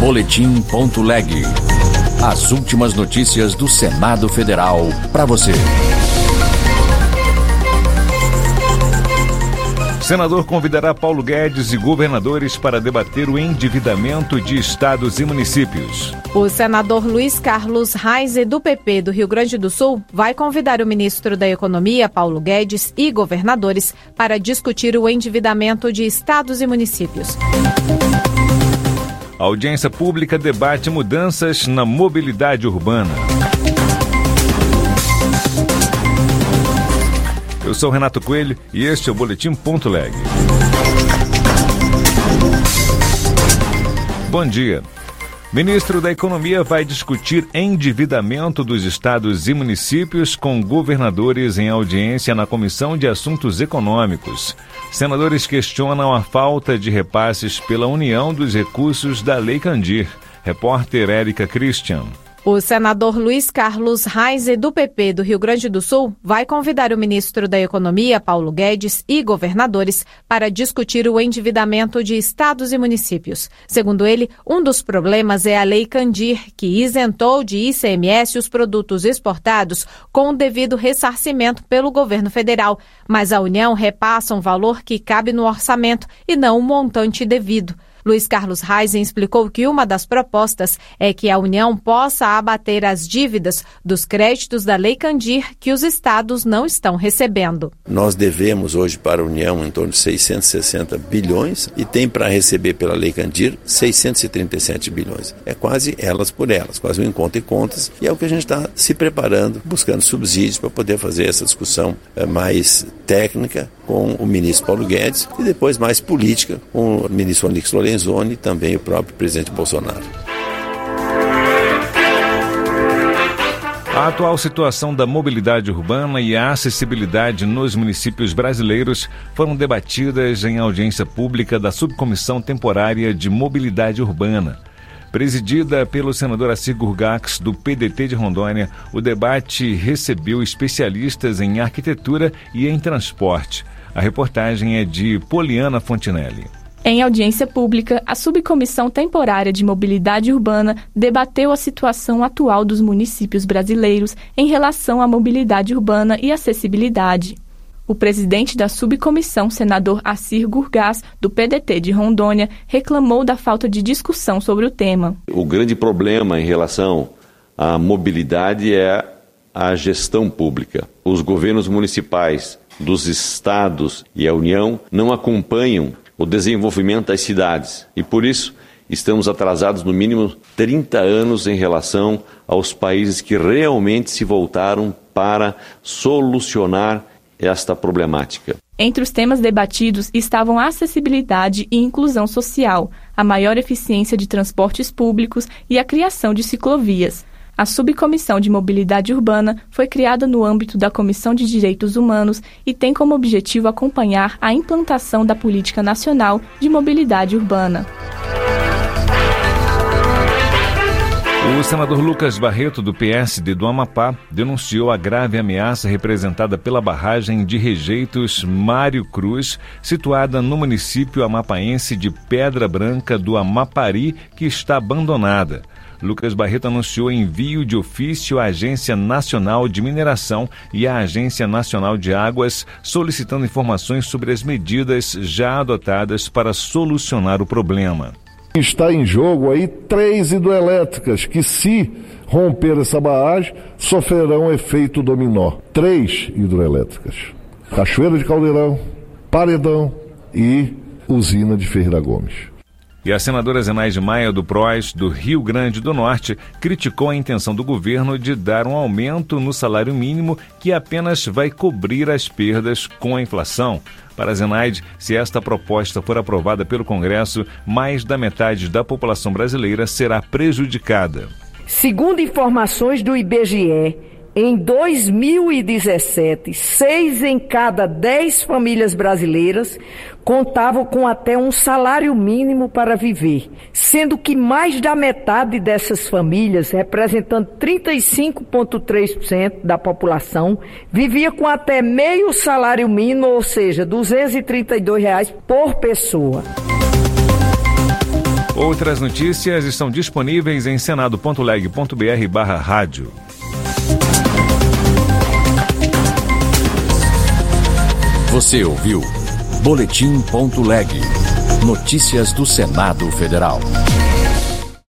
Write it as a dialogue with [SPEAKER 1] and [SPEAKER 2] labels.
[SPEAKER 1] Boletim.leg. As últimas notícias do Senado Federal para você.
[SPEAKER 2] Senador convidará Paulo Guedes e governadores para debater o endividamento de estados e municípios.
[SPEAKER 3] O senador Luiz Carlos Reis, do PP do Rio Grande do Sul, vai convidar o ministro da Economia, Paulo Guedes, e governadores para discutir o endividamento de estados e municípios.
[SPEAKER 2] A audiência pública debate mudanças na mobilidade urbana. Eu sou Renato Coelho e este é o Boletim.leg. Bom dia. Ministro da Economia vai discutir endividamento dos estados e municípios com governadores em audiência na Comissão de Assuntos Econômicos. Senadores questionam a falta de repasses pela União dos recursos da Lei Candir. Repórter Érica Christian.
[SPEAKER 3] O senador Luiz Carlos Reis, do PP do Rio Grande do Sul, vai convidar o ministro da Economia, Paulo Guedes, e governadores para discutir o endividamento de estados e municípios. Segundo ele, um dos problemas é a Lei Candir, que isentou de ICMS os produtos exportados com o devido ressarcimento pelo governo federal, mas a União repassa um valor que cabe no orçamento e não o montante devido. Luiz Carlos Reis explicou que uma das propostas é que a União possa abater as dívidas dos créditos da Lei Candir que os estados não estão recebendo.
[SPEAKER 4] Nós devemos hoje para a União em torno de 660 bilhões e tem para receber pela Lei Candir 637 bilhões. É quase elas por elas, quase um encontro e contas, e é o que a gente está se preparando, buscando subsídios para poder fazer essa discussão mais técnica com o ministro Paulo Guedes e depois mais política com o ministro Onyx Lorenzoni e também o próprio presidente Bolsonaro.
[SPEAKER 2] A atual situação da mobilidade urbana e a acessibilidade nos municípios brasileiros foram debatidas em audiência pública da Subcomissão Temporária de Mobilidade Urbana. Presidida pelo senador Assir Gurgax, do PDT de Rondônia, o debate recebeu especialistas em arquitetura e em transporte. A reportagem é de Poliana Fontinelli.
[SPEAKER 5] Em audiência pública, a Subcomissão Temporária de Mobilidade Urbana debateu a situação atual dos municípios brasileiros em relação à mobilidade urbana e acessibilidade. O presidente da subcomissão, senador Assir Gurgax, do PDT de Rondônia, reclamou da falta de discussão sobre o tema.
[SPEAKER 6] O grande problema em relação à mobilidade é a gestão pública. Os governos municipais dos estados e a União não acompanham o desenvolvimento das cidades e, por isso, estamos atrasados no mínimo 30 anos em relação aos países que realmente se voltaram para solucionar esta problemática.
[SPEAKER 5] Entre os temas debatidos estavam a acessibilidade e inclusão social, a maior eficiência de transportes públicos e a criação de ciclovias. A Subcomissão de Mobilidade Urbana foi criada no âmbito da Comissão de Direitos Humanos e tem como objetivo acompanhar a implantação da Política Nacional de Mobilidade Urbana.
[SPEAKER 2] O senador Lucas Barreto, do PSD do Amapá, denunciou a grave ameaça representada pela barragem de rejeitos Mário Cruz, situada no município amapaense de Pedra Branca do Amapari, que está abandonada. Lucas Barreto anunciou envio de ofício à Agência Nacional de Mineração e à Agência Nacional de Águas, solicitando informações sobre as medidas já adotadas para solucionar o problema.
[SPEAKER 7] Está em jogo aí 3 hidrelétricas que, se romper essa barragem, sofrerão efeito dominó. 3 hidrelétricas. Cachoeira de Caldeirão, Paredão e Usina de Ferreira Gomes.
[SPEAKER 2] E a senadora Zenaide Maia, do PROS, do Rio Grande do Norte, criticou a intenção do governo de dar um aumento no salário mínimo que apenas vai cobrir as perdas com a inflação. Para Zenaide, se esta proposta for aprovada pelo Congresso, mais da metade da população brasileira será prejudicada.
[SPEAKER 8] Segundo informações do IBGE, em 2017, 6 em cada 10 famílias brasileiras contavam com até um salário mínimo para viver, sendo que mais da metade dessas famílias, representando 35,3% da população, vivia com até meio salário mínimo, ou seja, R$ 232 por pessoa.
[SPEAKER 2] Outras notícias estão disponíveis em senado.leg.br/rádio.
[SPEAKER 1] Você ouviu Boletim.leg. Notícias do Senado Federal.